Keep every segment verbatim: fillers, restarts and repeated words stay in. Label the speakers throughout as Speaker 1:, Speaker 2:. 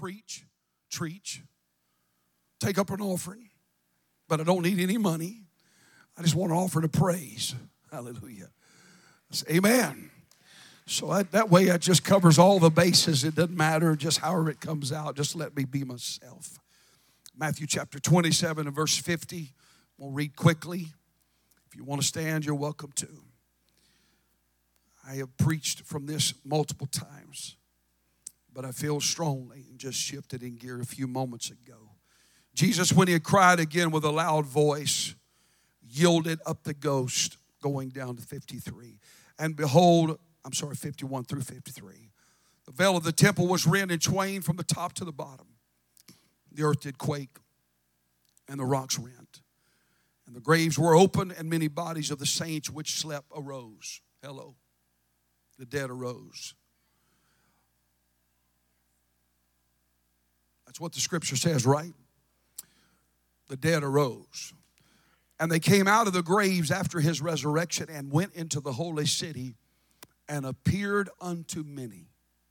Speaker 1: preach, preach, take up an offering, but I don't need any money. I just want an offering of praise. Hallelujah. Say, amen. So I, that way it just covers all the bases. It doesn't matter just however it comes out. Just let me be myself. Matthew chapter twenty-seven and verse fifty. We'll read quickly. If you want to stand, you're welcome to. I have preached from this multiple times, but I feel strongly and just shifted in gear a few moments ago. Jesus, when he had cried again with a loud voice, yielded up the ghost, going down to fifty-three. And behold, I'm sorry, fifty-one through fifty-three. The veil of the temple was rent in twain from the top to the bottom. The earth did quake, and the rocks rent. And the graves were opened, and many bodies of the saints which slept arose. Hello. The dead arose. That's what the scripture says, right? The dead arose. And they came out of the graves after his resurrection and went into the holy city and appeared unto many.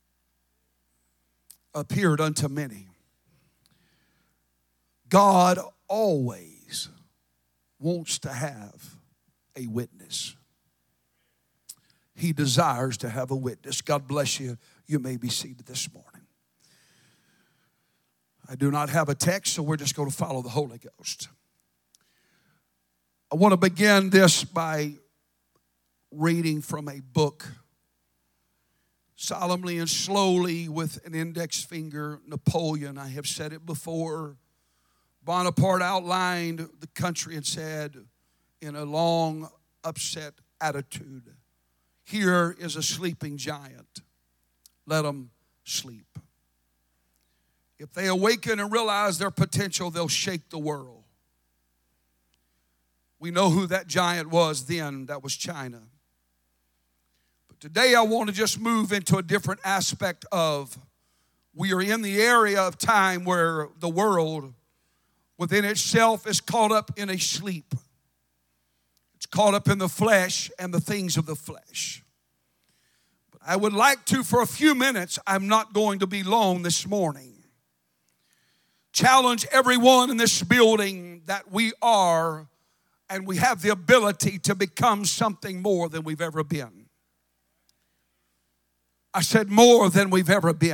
Speaker 1: Appeared unto many. God always wants to have a witness. He desires to have a witness. God bless you. You may be seated this morning. I do not have a text, so we're just going to follow the Holy Ghost. I want to begin this by reading from a book, solemnly and slowly with an index finger, Napoleon. I have said it before. Bonaparte outlined the country and said, in a long, upset attitude, here is a sleeping giant. Let them sleep. If they awaken and realize their potential, they'll shake the world. We know who that giant was then. That was China. But today I want to just move into a different aspect of, we are in the area of time where the world within itself is caught up in a sleep. It's caught up in the flesh and the things of the flesh. But I would like to, for a few minutes, I'm not going to be long this morning, challenge everyone in this building that we are and we have the ability to become something more than we've ever been. I said more than we've ever been.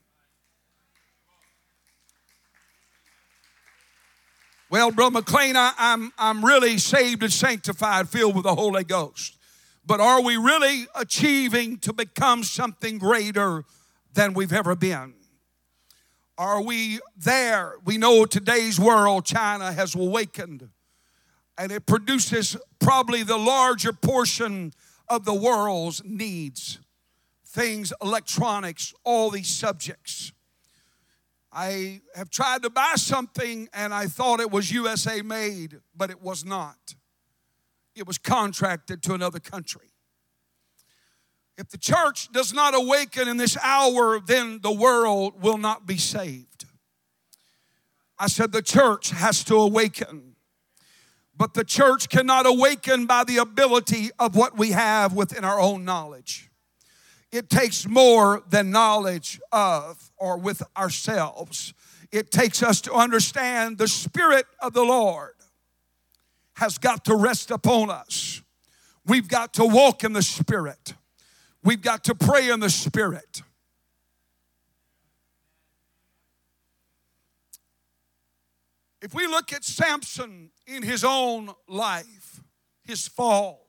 Speaker 1: Well, Brother McLean, I, I'm, I'm really saved and sanctified, filled with the Holy Ghost. But are we really achieving to become something greater than we've ever been? Are we there? We know today's world, China has awakened, and it produces probably the larger portion of the world's needs. Things, electronics, all these subjects. I have tried to buy something and I thought it was U S A made, but it was not. It was contracted to another country. If the church does not awaken in this hour, then the world will not be saved. I said the church has to awaken. But the church cannot awaken by the ability of what we have within our own knowledge. It takes more than knowledge of or with ourselves. It takes us to understand the Spirit of the Lord has got to rest upon us. We've got to walk in the Spirit. We've got to pray in the Spirit. If we look at Samson in his own life, his fall,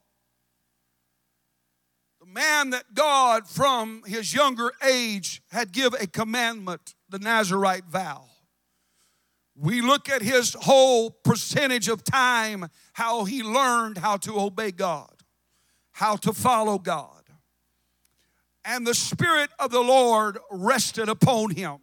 Speaker 1: the man that God from his younger age had give a commandment, the Nazirite vow. We look at his whole percentage of time, how he learned how to obey God, how to follow God. And the Spirit of the Lord rested upon him.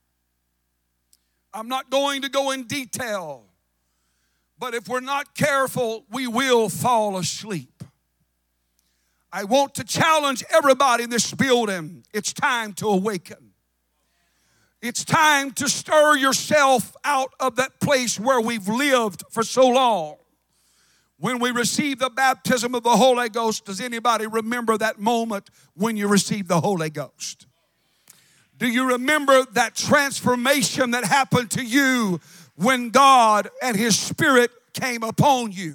Speaker 1: I'm not going to go in detail, but if we're not careful, we will fall asleep. I want to challenge everybody in this building. It's time to awaken. It's time to stir yourself out of that place where we've lived for so long. When we receive the baptism of the Holy Ghost, does anybody remember that moment when you received the Holy Ghost? Do you remember that transformation that happened to you when God and His Spirit came upon you?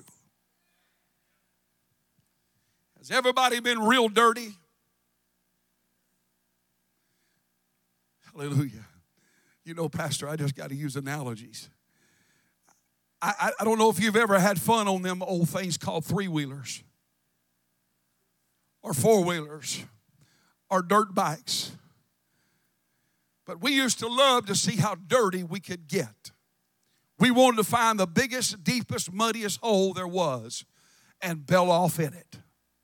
Speaker 1: Has everybody been real dirty? Hallelujah. You know, Pastor, I just got to use analogies. I, I, I don't know if you've ever had fun on them old things called three-wheelers or four-wheelers or dirt bikes. But we used to love to see how dirty we could get. We wanted to find the biggest, deepest, muddiest hole there was and bail off in it.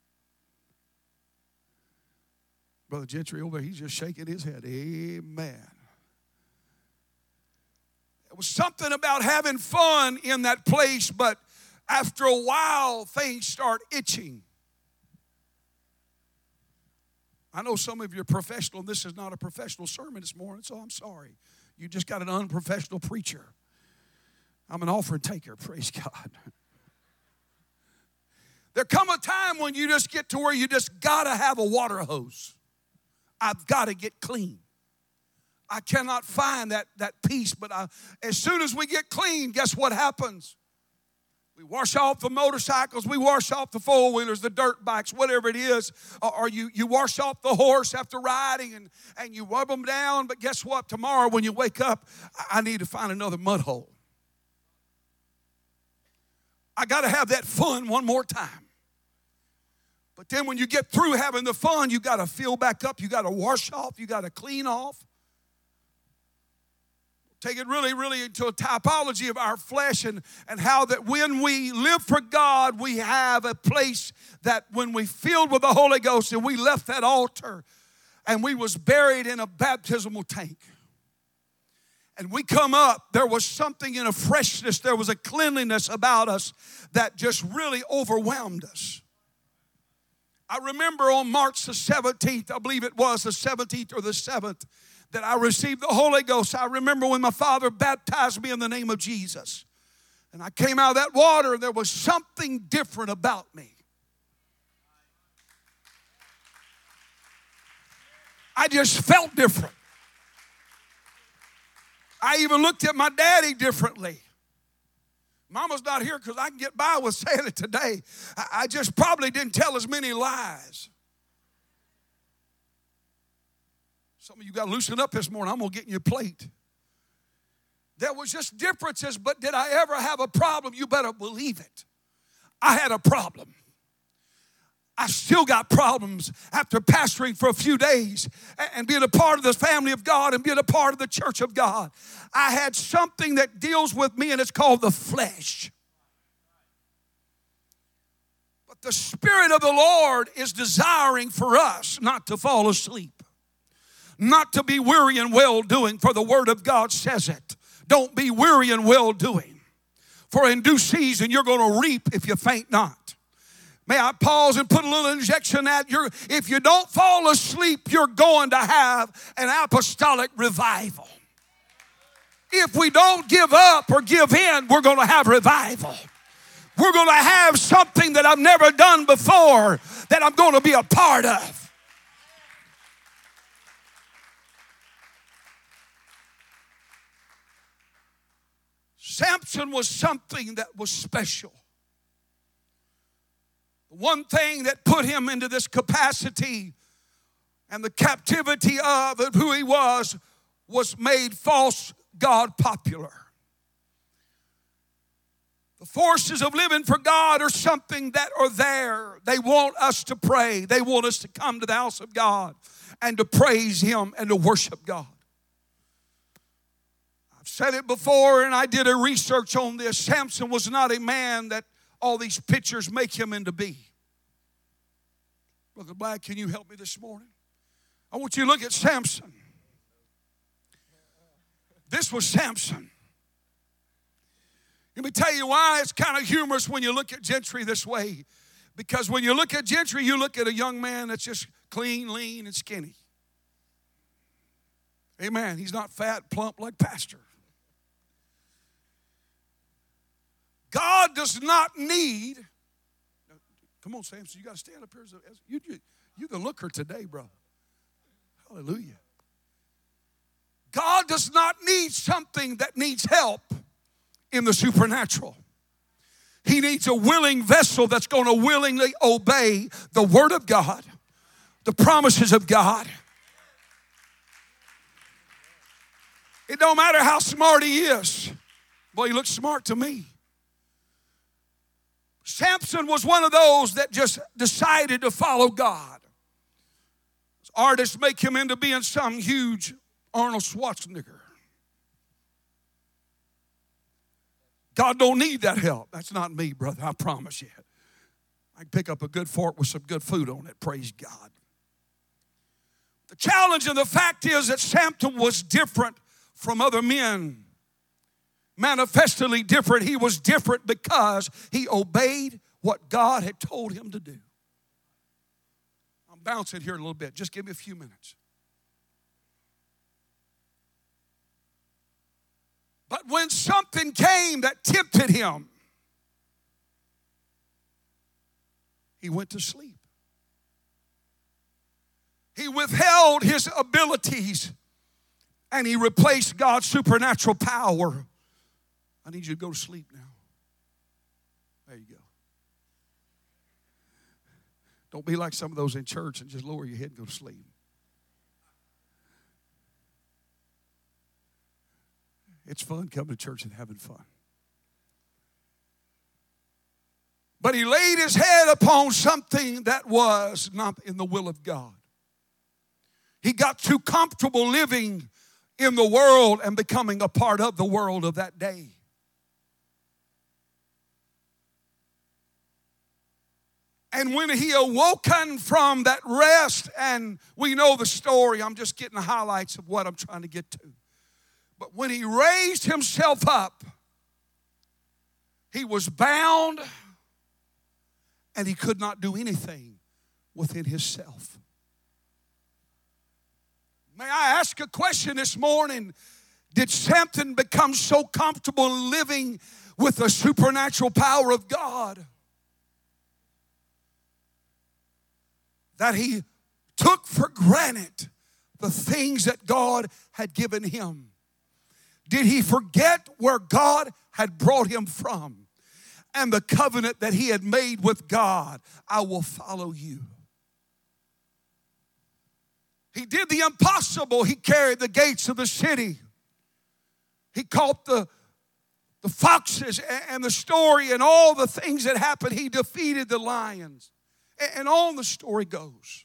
Speaker 1: Brother Gentry over there, he's just shaking his head. Amen. It was something about having fun in that place, but after a while, things start itching. I know some of you are professional. This is not a professional sermon this morning, so I'm sorry. You just got an unprofessional preacher. I'm an offering taker, praise God. There come a time when you just get to where you just got to have a water hose. I've got to get clean. I cannot find that, that peace, but I, as soon as we get clean, guess what happens? We wash off the motorcycles, we wash off the four-wheelers, the dirt bikes, whatever it is. Or you, you wash off the horse after riding and, and you rub them down. But guess what? Tomorrow when you wake up, I need to find another mud hole. I got to have that fun one more time. But then when you get through having the fun, you got to fill back up. You got to wash off. You got to clean off. Take it really, really into a typology of our flesh and, and how that when we live for God, we have a place that when we filled with the Holy Ghost and we left that altar and we was buried in a baptismal tank. And we come up, there was something in a freshness, there was a cleanliness about us that just really overwhelmed us. I remember on March the seventeenth, I believe it was the seventeenth or the seventh, that I received the Holy Ghost. I remember when my father baptized me in the name of Jesus. And I came out of that water and there was something different about me. I just felt different. I even looked at my daddy differently. Mama's not here because I can get by with saying it today. I just probably didn't tell as many lies. Some of you got to loosen up this morning. I'm going to get in your plate. There was just differences, but did I ever have a problem? You better believe it. I had a problem. I still got problems after pastoring for a few days and being a part of the family of God and being a part of the church of God. I had something that deals with me, and it's called the flesh. But the Spirit of the Lord is desiring for us not to fall asleep, not to be weary in well-doing, for the Word of God says it. Don't be weary in well-doing, for in due season you're going to reap if you faint not. May I pause and put a little injection at you? If you don't fall asleep, you're going to have an apostolic revival. If we don't give up or give in, we're going to have revival. We're going to have something that I've never done before that I'm going to be a part of. Samson was something that was special. The one thing that put him into this capacity and the captivity of who he was was made false God popular. The forces of living for God are something that are there. They want us to pray. They want us to come to the house of God and to praise Him and to worship God. I've said it before, and I did a research on this. Samson was not a man that all these pictures make him into be. Brother Black, can you help me this morning? I want you to look at Samson. This was Samson. Let me tell you why it's kind of humorous when you look at Gentry this way. Because when you look at Gentry, you look at a young man that's just clean, lean, and skinny. Amen. He's not fat, plump like Pastor. God does not need. Come on, Samson, you got to stand up here. As a, as, you, you, you're the looker today, bro. Hallelujah. God does not need something that needs help in the supernatural. He needs a willing vessel that's going to willingly obey the Word of God, the promises of God. It don't matter how smart he is. Boy, he looks smart to me. Samson was one of those that just decided to follow God. Artists make him into being some huge Arnold Schwarzenegger. God don't need that help. That's not me, brother, I promise you. I can pick up a good fork with some good food on it, praise God. The challenge and the fact is that Samson was different from other men. Manifestly different. He was different because he obeyed what God had told him to do. I'm bouncing here a little bit. Just give me a few minutes. But when something came that tempted him, he went to sleep. He withheld his abilities and he replaced God's supernatural power. I need you to go to sleep now. There you go. Don't be like some of those in church and just lower your head and go to sleep. It's fun coming to church and having fun. But he laid his head upon something that was not in the will of God. He got too comfortable living in the world and becoming a part of the world of that day. And when he awoken from that rest, and we know the story, I'm just getting the highlights of what I'm trying to get to. But when he raised himself up, he was bound and he could not do anything within himself. May I ask a question this morning? Did Samson become so comfortable living with the supernatural power of God that he took for granted the things that God had given him? Did he forget where God had brought him from and the covenant that he had made with God? I will follow you. He did the impossible. He carried the gates of the city. He caught the, the foxes and the story and all the things that happened. He defeated the lions. And on the story goes.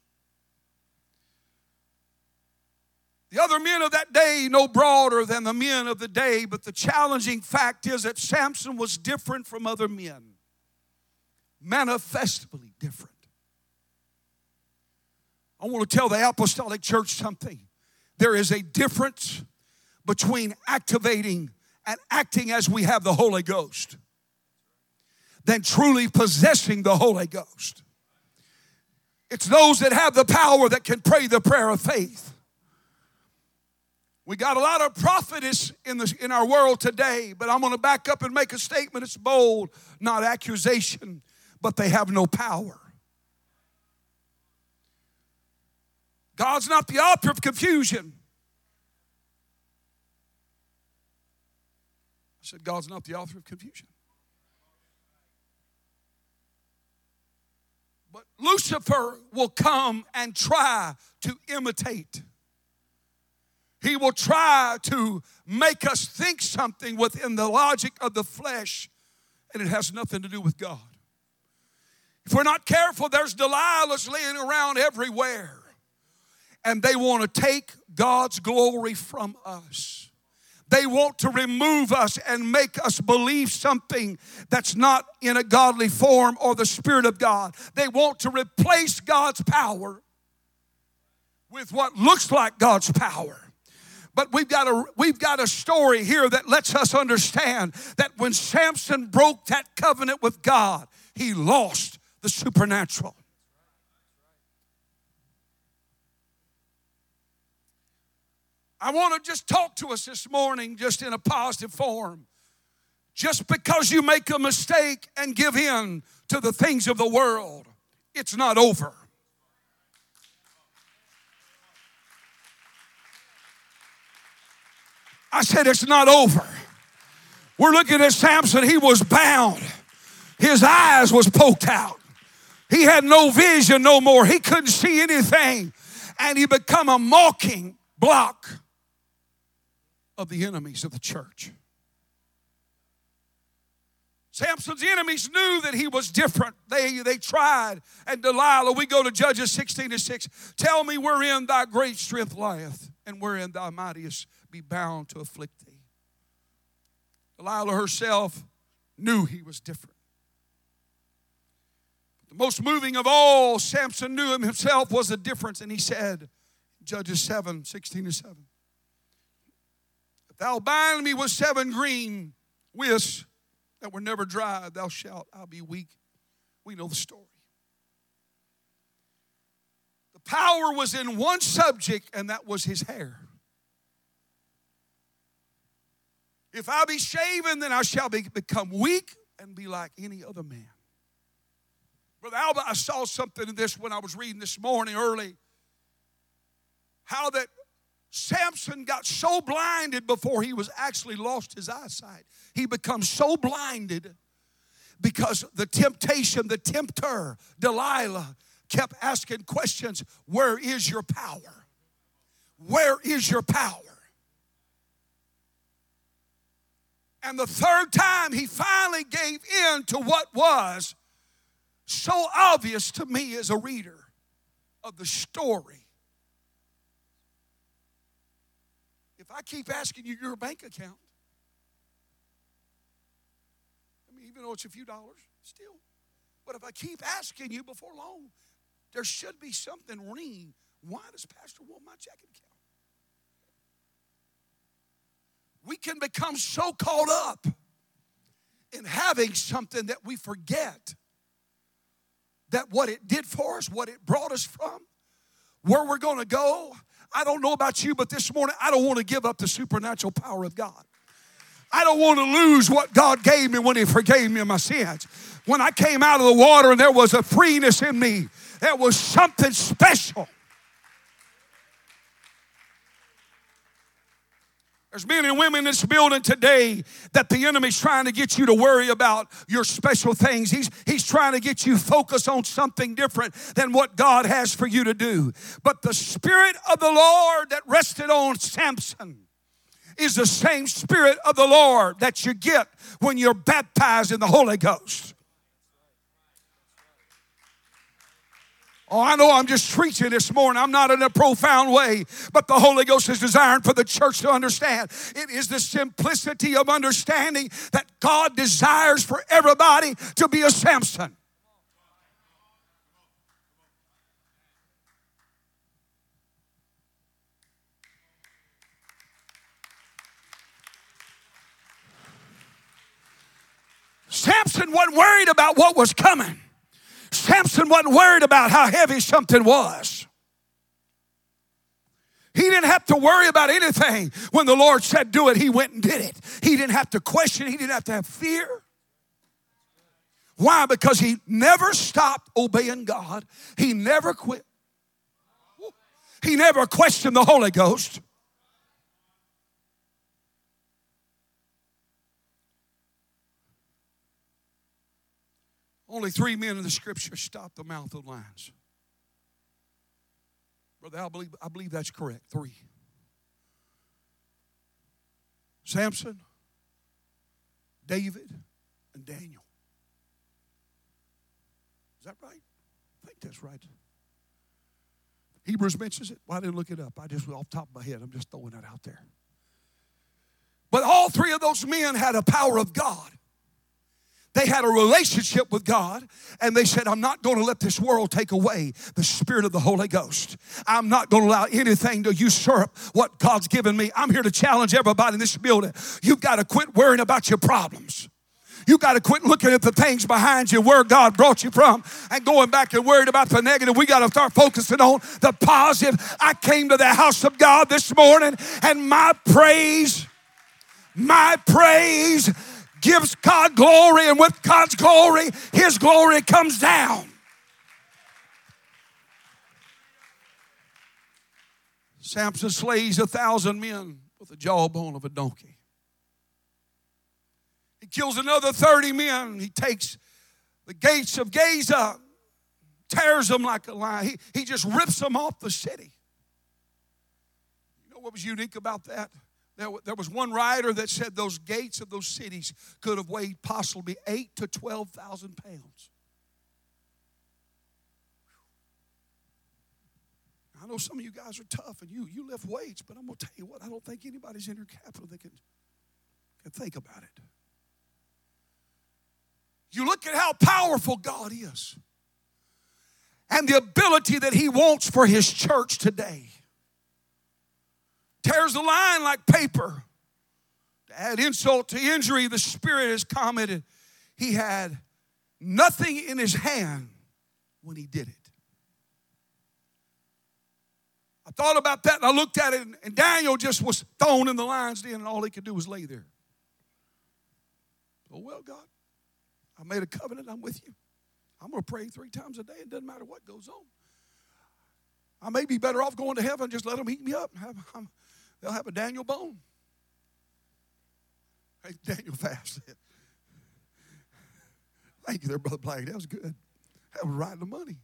Speaker 1: The other men of that day no broader than the men of the day, but the challenging fact is that Samson was different from other men. Manifestly different. I want to tell the apostolic church something. There is a difference between activating and acting as we have the Holy Ghost than truly possessing the Holy Ghost. It's those that have the power that can pray the prayer of faith. We got a lot of prophetess in, the, in our world today, but I'm going to back up and make a statement. It's bold, not accusation, but they have no power. God's not the author of confusion. I said, God's not the author of confusion. But Lucifer will come and try to imitate. He will try to make us think something within the logic of the flesh, and it has nothing to do with God. If we're not careful, there's Delilahs laying around everywhere, and they want to take God's glory from us. They want to remove us and make us believe something that's not in a godly form or the Spirit of God. They want to replace God's power with what looks like God's power. But we've got a we've got a story here that lets us understand that when Samson broke that covenant with God, he lost the supernatural. I want to just talk to us this morning just in a positive form. Just because you make a mistake and give in to the things of the world, it's not over. I said, it's not over. We're looking at Samson. He was bound. His eyes was poked out. He had no vision no more. He couldn't see anything. And he become a mocking block of the enemies of the church. Samson's enemies knew that he was different. They, they tried. And Delilah, we go to Judges sixteen and six. Tell me wherein thy great strength lieth, and wherein thou mightest be bound to afflict thee. Delilah herself knew he was different. The most moving of all, Samson knew him himself was the difference. And he said, Judges seven, sixteen and seven. If thou bind me with seven green withs that were never dried, thou shalt, I'll be weak. We know the story. The power was in one subject, and that was his hair. If I be shaven, then I shall be, become weak and be like any other man. Brother Albert, I saw something in this when I was reading this morning early. How that Samson got so blinded before he was actually lost his eyesight. He becomes so blinded because the temptation, the tempter, Delilah, kept asking questions. Where is your power? Where is your power? And the third time he finally gave in to what was so obvious to me as a reader of the story. If I keep asking you your bank account, I mean, even though it's a few dollars, still. But if I keep asking you before long, there should be something ringing. Why does Pastor want my checking account? We can become so caught up in having something that we forget that what it did for us, what it brought us from, where we're going to go. I don't know about you, but this morning, I don't want to give up the supernatural power of God. I don't want to lose what God gave me when He forgave me of my sins. When I came out of the water and there was a freeness in me, there was something special. There's men and women in this building today that the enemy's trying to get you to worry about your special things. He's, he's trying to get you focused on something different than what God has for you to do. But the Spirit of the Lord that rested on Samson is the same Spirit of the Lord that you get when you're baptized in the Holy Ghost. Oh, I know I'm just preaching this morning. I'm not in a profound way, but the Holy Ghost is desiring for the church to understand. It is the simplicity of understanding that God desires for everybody to be a Samson. Samson wasn't worried about what was coming. Samson wasn't worried about how heavy something was. He didn't have to worry about anything. When the Lord said do it, he went and did it. He didn't have to question. He didn't have to have fear. Why? Because he never stopped obeying God. He never quit. He never questioned the Holy Ghost. Only three men in the Scripture stopped the mouth of lions. Brother, I believe, I believe that's correct. Three. Samson, David, and Daniel. Is that right? I think that's right. Hebrews mentions it. Well, I didn't look it up. I just, off the top of my head, I'm just throwing that out there. But all three of those men had a power of God. They had a relationship with God, and they said, I'm not going to let this world take away the Spirit of the Holy Ghost. I'm not going to allow anything to usurp what God's given me. I'm here to challenge everybody in this building. You've got to quit worrying about your problems. You got to quit looking at the things behind you, where God brought you from, and going back and worried about the negative. We got to start focusing on the positive. I came to the house of God this morning, and my praise, my praise gives God glory, and with God's glory, His glory comes down. Samson slays a thousand men with the jawbone of a donkey. He kills another thirty men. He takes the gates of Gaza, tears them like a lion. He, he just rips them off the city. You know what was unique about that? There, there was one writer that said those gates of those cities could have weighed possibly eight to twelve thousand pounds. I know some of you guys are tough and you, you lift weights, but I'm going to tell you what, I don't think anybody's in your capital that can, can think about it. You look at how powerful God is and the ability that He wants for His church today. Tears the line like paper. To add insult to injury, the Spirit has commented He had nothing in His hand when He did it. I thought about that and I looked at it, and Daniel just was thrown in the lion's den and all he could do was lay there. Oh, well, God, I made a covenant. I'm with you. I'm going to pray three times a day. It doesn't matter what goes on. I may be better off going to heaven. Just let them eat me up. Have, I'm, they'll have a Daniel bone. Hey, Daniel fast. Thank you there, Brother Black. That was good. That was right in the money.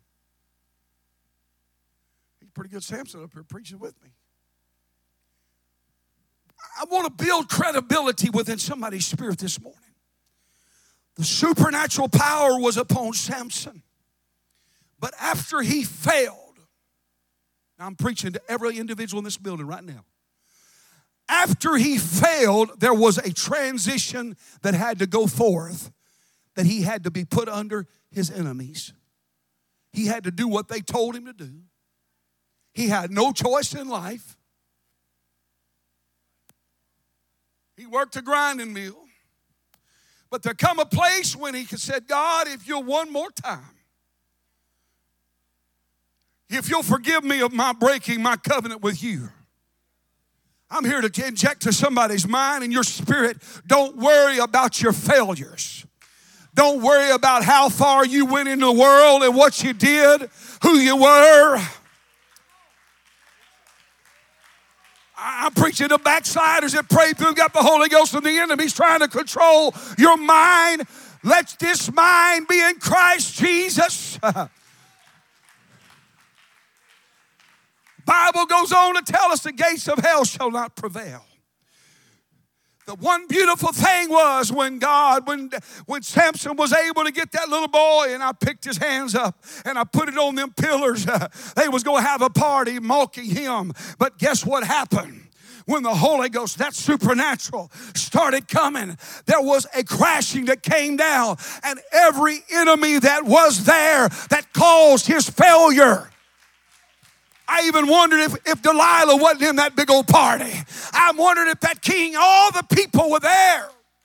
Speaker 1: He's pretty good Samson up here preaching with me. I want to build credibility within somebody's spirit this morning. The supernatural power was upon Samson. But after he failed, now I'm preaching to every individual in this building right now. After he failed, there was a transition that had to go forth, that he had to be put under his enemies. He had to do what they told him to do. He had no choice in life. He worked a grinding mill. But there come a place when he said, God, if you'll one more time, if you'll forgive me of my breaking my covenant with you. I'm here to inject to somebody's mind and your spirit, don't worry about your failures. Don't worry about how far you went in the world and what you did, who you were. I'm preaching to backsliders that pray through, got the Holy Ghost, and the enemy's trying to control your mind. Let this mind be in Christ Jesus. Bible goes on to tell us the gates of hell shall not prevail. The one beautiful thing was when God, when, when Samson was able to get that little boy, and I picked his hands up and I put it on them pillars, uh, they was going to have a party mocking him. But guess what happened? When the Holy Ghost, that supernatural, started coming, there was a crashing that came down, and every enemy that was there that caused his failure. I even wondered if, if Delilah wasn't in that big old party. I'm wondering if that king, all the people were there.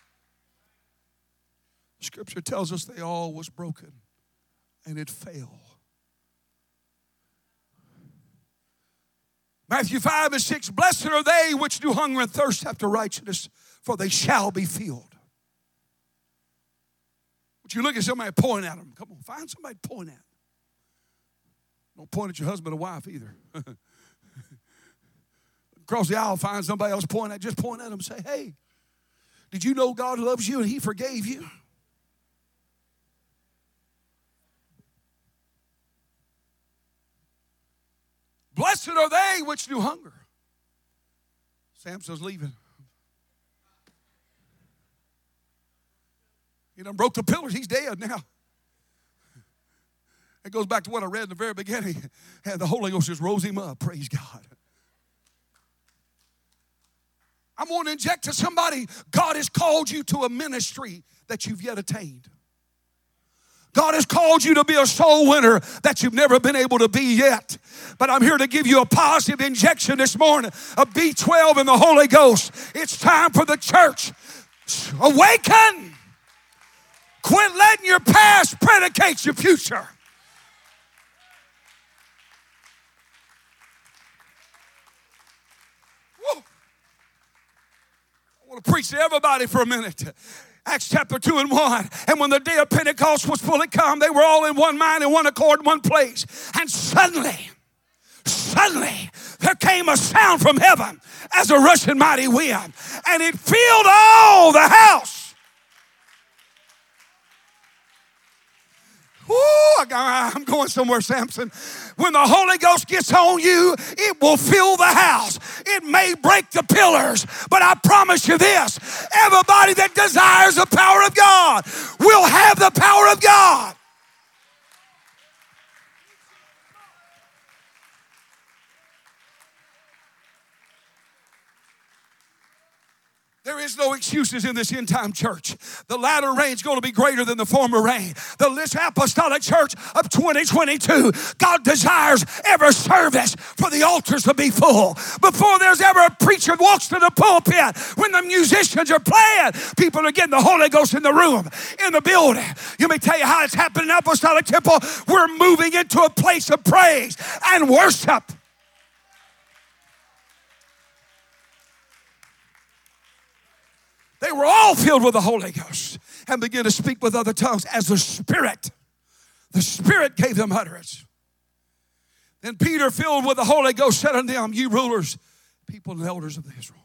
Speaker 1: Scripture tells us they all was broken and it fell. Matthew five and six, blessed are they which do hunger and thirst after righteousness, for they shall be filled. Would you look at somebody and point at them? Come on, find somebody to point at. Don't point at your husband or wife either. Across the aisle, find somebody else point at. Just point at them and say, hey, did you know God loves you and He forgave you? Blessed are they which do hunger. Samson's leaving. He done broke the pillars. He's dead now. It goes back to what I read in the very beginning. And the Holy Ghost just rose him up. Praise God. I'm going to inject to somebody, God has called you to a ministry that you've yet attained. God has called you to be a soul winner that you've never been able to be yet. But I'm here to give you a positive injection this morning, a B twelve in the Holy Ghost. It's time for the church. Awaken. Quit letting your past predicate your future. Woo. I want to preach to everybody for a minute. Acts chapter two and one. And when the day of Pentecost was fully come, they were all in one mind and one accord in one place. And suddenly, Suddenly, there came a sound from heaven as a rushing mighty wind, and it filled all the house. Ooh, I'm going somewhere, Samson. When the Holy Ghost gets on you, it will fill the house. It may break the pillars, but I promise you this, everybody that desires the power of God will have the power of God. There is no excuses in this end time church. The latter rain is going to be greater than the former rain. The This apostolic church of twenty twenty-two, God desires every service for the altars to be full. Before there's ever a preacher walks to the pulpit, when the musicians are playing, people are getting the Holy Ghost in the room, in the building. Let me tell you how it's happening in Apostolic Temple. We're moving into a place of praise and worship. They were all filled with the Holy Ghost and began to speak with other tongues as the Spirit. The Spirit gave them utterance. Then Peter, filled with the Holy Ghost, said unto them, ye rulers, people and elders of Israel.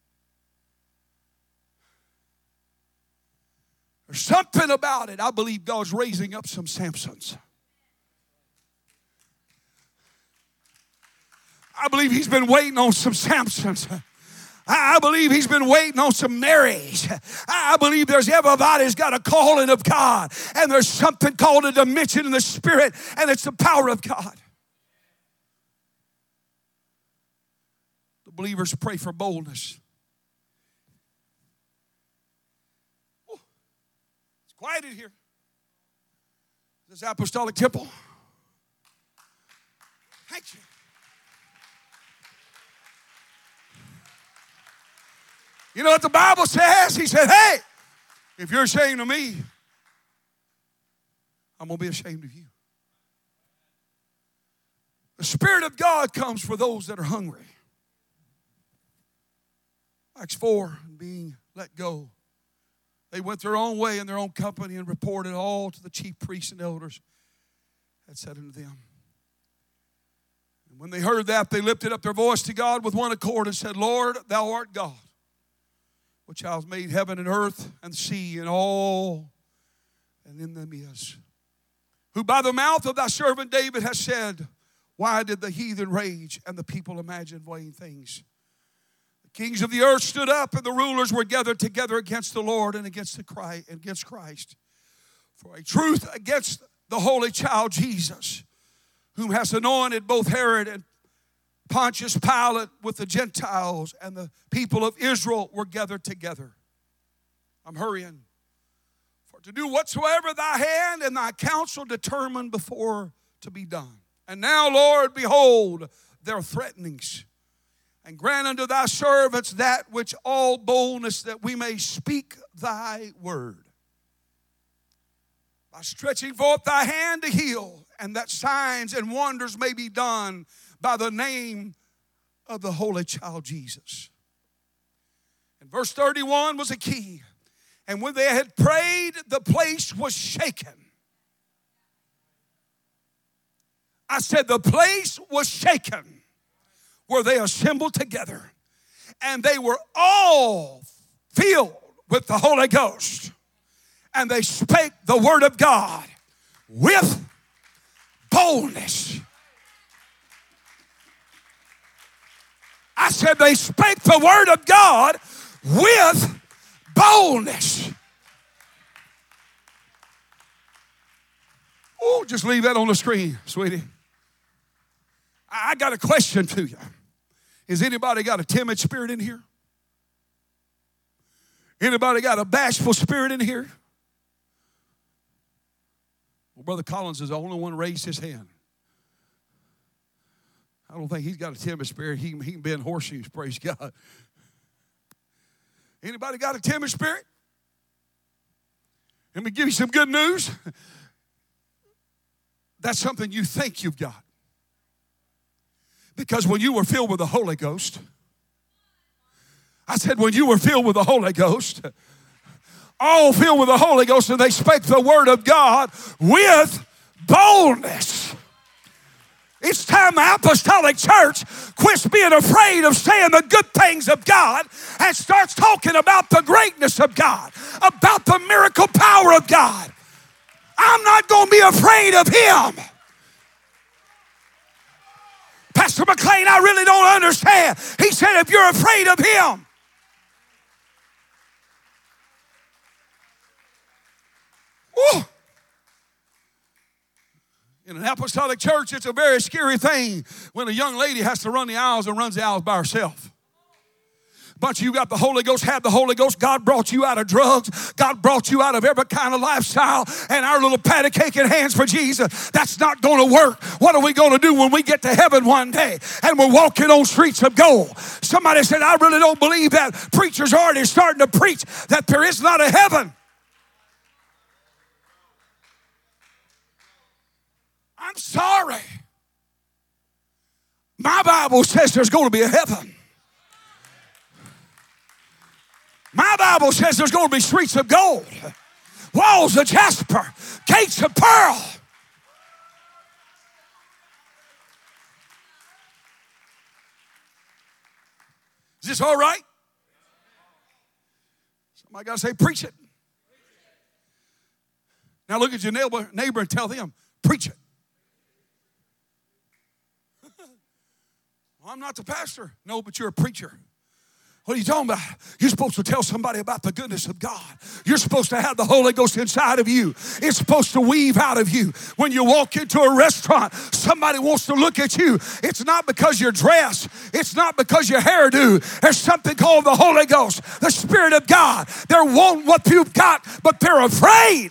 Speaker 1: There's something about it. I believe God's raising up some Samsons. I believe he's been waiting on some Samsons. I believe he's been waiting on some Marys. I believe there's everybody's got a calling of God. And there's something called a dimension in the Spirit, and it's the power of God. The believers pray for boldness. Oh, it's quiet in here. This Apostolic Temple. Thank you. You know what the Bible says? He said, hey, if you're ashamed of me, I'm going to be ashamed of you. The Spirit of God comes for those that are hungry. Acts four, being let go. They went their own way in their own company and reported all to the chief priests and elders had said unto them. And when they heard that, they lifted up their voice to God with one accord and said, Lord, thou art God, which hast made heaven and earth and sea and all and in them is, who by the mouth of thy servant David has said, why did the heathen rage and the people imagine vain things? The kings of the earth stood up, and the rulers were gathered together against the Lord and against the Christ, and against Christ, for a truth against the holy child Jesus, whom has anointed both Herod and Pontius Pilate with the Gentiles, and the people of Israel were gathered together. I'm hurrying. For to do whatsoever thy hand and thy counsel determined before to be done. And now, Lord, behold their threatenings. And grant unto thy servants that which all boldness, that we may speak thy word. By stretching forth thy hand to heal, and that signs and wonders may be done by the name of the Holy Child Jesus. And verse thirty-one was a key. And when they had prayed, the place was shaken. I said the place was shaken where they assembled together. And they were all filled with the Holy Ghost. And they spake the word of God with boldness. I said they spake the word of God with boldness. Oh, just leave that on the screen, sweetie. I got a question to you. Has anybody got a timid spirit in here? Anybody got a bashful spirit in here? Well, Brother Collins is the only one raised his hand. I don't think he's got a timid spirit. He, he can bend horseshoes, praise God. Anybody got a timid spirit? Let me give you some good news. That's something you think you've got. Because when you were filled with the Holy Ghost, I said when you were filled with the Holy Ghost, all filled with the Holy Ghost, and they spake the word of God with boldness. It's time the apostolic church quits being afraid of saying the good things of God and starts talking about the greatness of God, about the miracle power of God. I'm not going to be afraid of him. Pastor McLean, I really don't understand. He said, if you're afraid of him, woo. In an apostolic church, it's a very scary thing when a young lady has to run the aisles and runs the aisles by herself. Bunch of you got the Holy Ghost, had the Holy Ghost. God brought you out of drugs. God brought you out of every kind of lifestyle. And our little patty cake in hands for Jesus, that's not going to work. What are we going to do when we get to heaven one day and we're walking on streets of gold? Somebody said, I really don't believe that. Preachers are already starting to preach that there is not a heaven. I'm sorry. My Bible says there's going to be a heaven. My Bible says there's going to be streets of gold, walls of jasper, gates of pearl. Is this all right? Somebody got to say, preach it. Now look at your neighbor, neighbor and tell them, preach it. Well, I'm not the pastor. No, but you're a preacher. What are you talking about? You're supposed to tell somebody about the goodness of God. You're supposed to have the Holy Ghost inside of you. It's supposed to weave out of you. When you walk into a restaurant, somebody wants to look at you. It's not because you're dressed. It's not because your hairdo. There's something called the Holy Ghost, the Spirit of God. They're wanting what you've got, but they're afraid.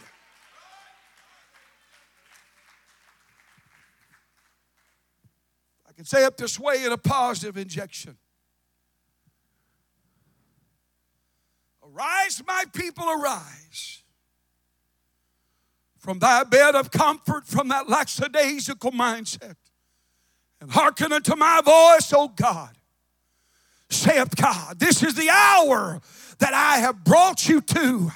Speaker 1: I can say it this way in a positive injection. Arise, my people, arise from thy bed of comfort, from that lackadaisical mindset, and hearken unto my voice, O God. Saith God, this is the hour that I have brought you to.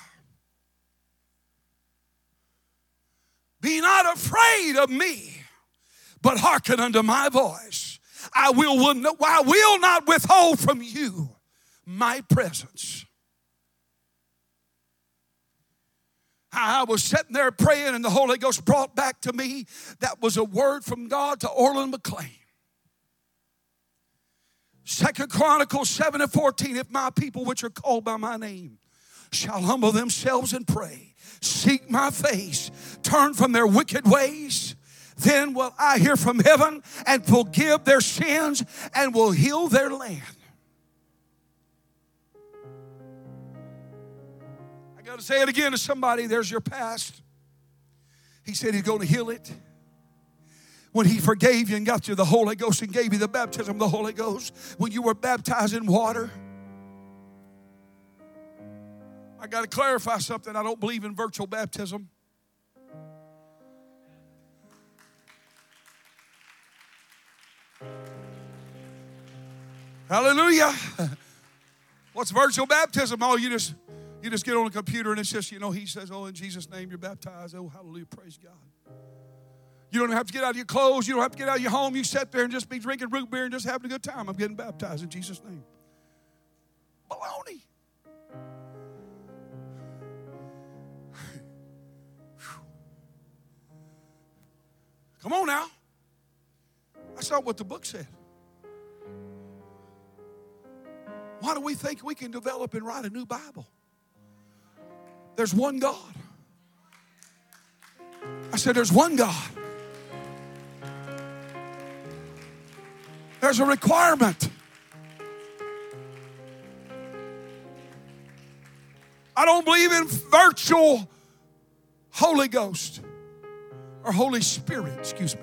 Speaker 1: Be not afraid of me, but hearken unto my voice. I will, I will not withhold from you my presence. I was sitting there praying and the Holy Ghost brought back to me, that was a word from God to Orland McLean. Second Chronicles seven and fourteen, if my people which are called by my name shall humble themselves and pray, seek my face, turn from their wicked ways, then will I hear from heaven and forgive their sins and will heal their land. I got to say it again to somebody. There's your past. He said he's going to heal it. When he forgave you and got you the Holy Ghost and gave you the baptism of the Holy Ghost, when you were baptized in water. I got to clarify something. I don't believe in virtual baptism. Hallelujah. What's virtual baptism? Oh, you just you just get on a computer and it's just, you know, he says, oh, in Jesus' name you're baptized. Oh, hallelujah, praise God. You don't have to get out of your clothes. You don't have to get out of your home. You sit there and just be drinking root beer and just having a good time. I'm getting baptized in Jesus' name. Baloney. Come on now. That's not what the book said. Why do we think we can develop and write a new Bible? There's one God. I said there's one God. There's a requirement. I don't believe in virtual Holy Ghost or Holy Spirit, excuse me.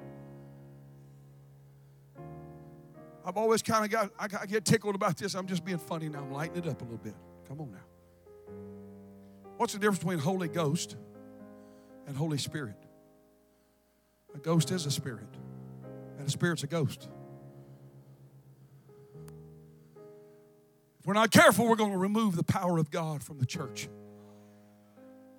Speaker 1: I've always kind of got, I, I get tickled about this. I'm just being funny now. I'm lightening it up a little bit. Come on now. What's the difference between Holy Ghost and Holy Spirit? A ghost is a spirit, and a spirit's a ghost. If we're not careful, we're going to remove the power of God from the church.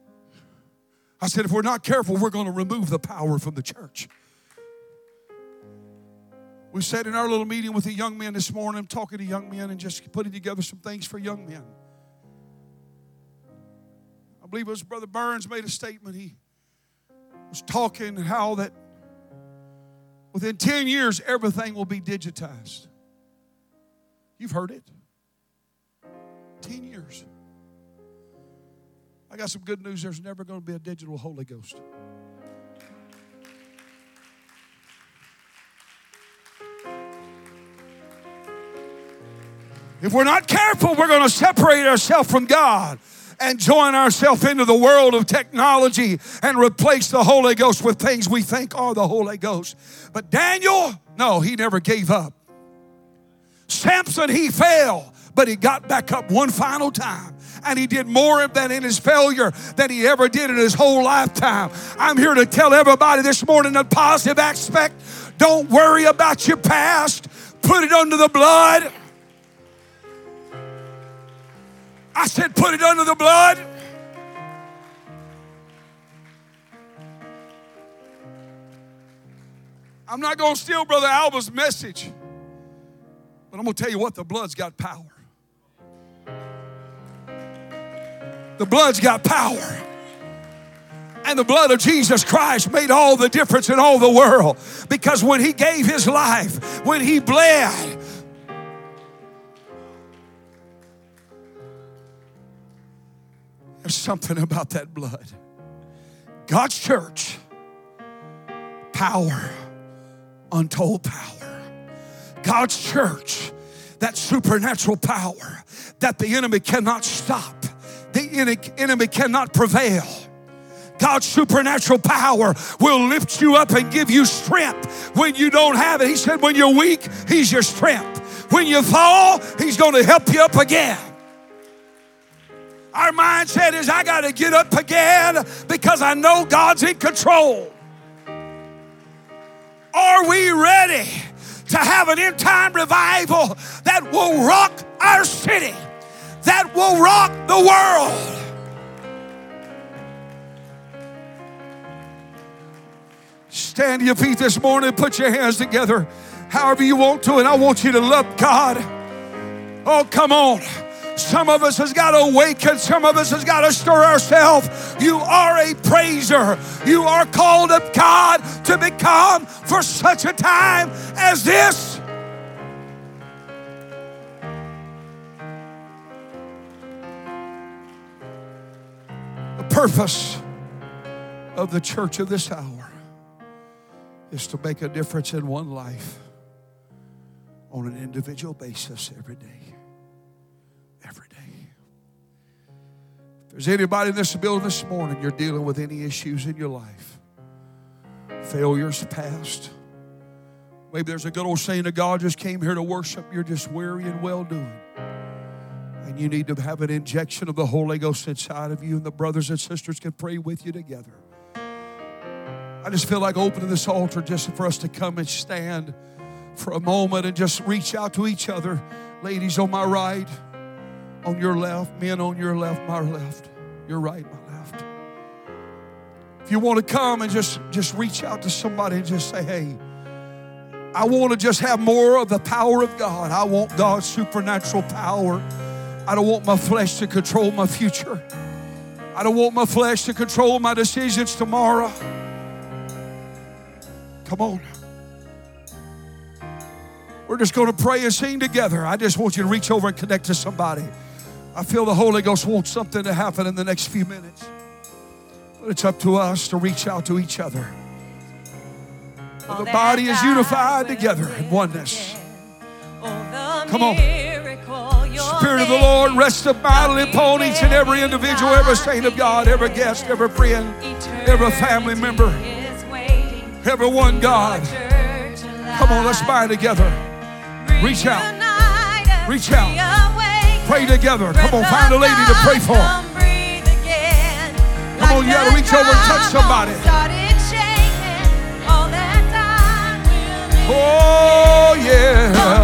Speaker 1: I said, if we're not careful, we're going to remove the power from the church. We sat in our little meeting with the young men this morning, talking to young men and just putting together some things for young men. I believe it was Brother Burns made a statement. He was talking how that within ten years, everything will be digitized. You've heard it. ten years. I got some good news. There's never going to be a digital Holy Ghost. If we're not careful, we're going to separate ourselves from God and join ourselves into the world of technology and replace the Holy Ghost with things we think are the Holy Ghost. But Daniel, no, he never gave up. Samson, he fell, but he got back up one final time. And he did more than in his failure than he ever did in his whole lifetime. I'm here to tell everybody this morning the positive aspect. Don't worry about your past. Put it under the blood. I said, put it under the blood. I'm not going to steal Brother Alba's message, but I'm going to tell you what, the blood's got power. The blood's got power. And the blood of Jesus Christ made all the difference in all the world. Because when he gave his life, when he bled, there's something about that blood. God's church, power, untold power. God's church, that supernatural power that the enemy cannot stop. The enemy cannot prevail. God's supernatural power will lift you up and give you strength when you don't have it. He said when you're weak, he's your strength. When you fall, he's going to help you up again. Our mindset is, I got to get up again because I know God's in control. Are we ready to have an end-time revival that will rock our city, that will rock the world? Stand to your feet this morning, put your hands together however you want to, and I want you to love God. Oh, come on. Some of us has got to awaken. Some of us has got to stir ourselves. You are a praiser. You are called of God to become for such a time as this. The purpose of the church of this hour is to make a difference in one life on an individual basis every day. Every day. If there's anybody in this building this morning, you're dealing with any issues in your life, failures past. Maybe there's a good old saying that God just came here to worship. You're just weary and well-doing. And you need to have an injection of the Holy Ghost inside of you, and the brothers and sisters can pray with you together. I just feel like opening this altar just for us to come and stand for a moment and just reach out to each other. Ladies on my right, on your left, men on your left, my left, your right, my left. If you want to come and just, just reach out to somebody and just say, hey, I want to just have more of the power of God. I want God's supernatural power. I don't want my flesh to control my future. I don't want my flesh to control my decisions tomorrow. Come on. We're just going to pray and sing together. I just want you to reach over and connect to somebody. I feel the Holy Ghost wants something to happen in the next few minutes. But it's up to us to reach out to each other. The body is unified together in oneness. Come on. Spirit of the Lord rest mightily upon each and every individual, every saint of God, every guest, every friend, every family member, everyone, God. Come on, let's bind together. Reach out. Reach out. Pray together. Come on, find a lady to pray for. Come on, you got to reach over and touch somebody. Oh, yeah.